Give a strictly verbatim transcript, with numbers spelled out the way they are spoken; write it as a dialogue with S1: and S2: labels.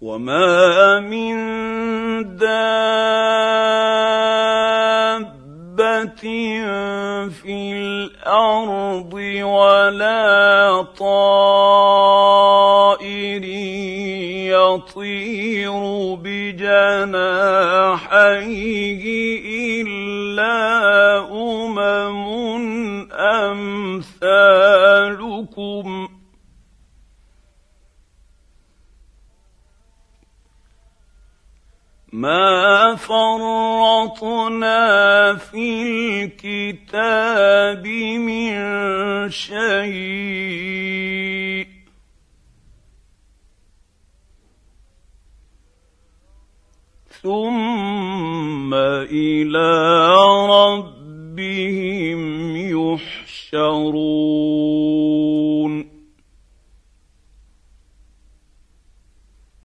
S1: وما من دابة في الأرض ولا طائر يطير بجناحيه إلا أمم أمثالكم ما فرطنا في الكتاب من شيء ثم إلى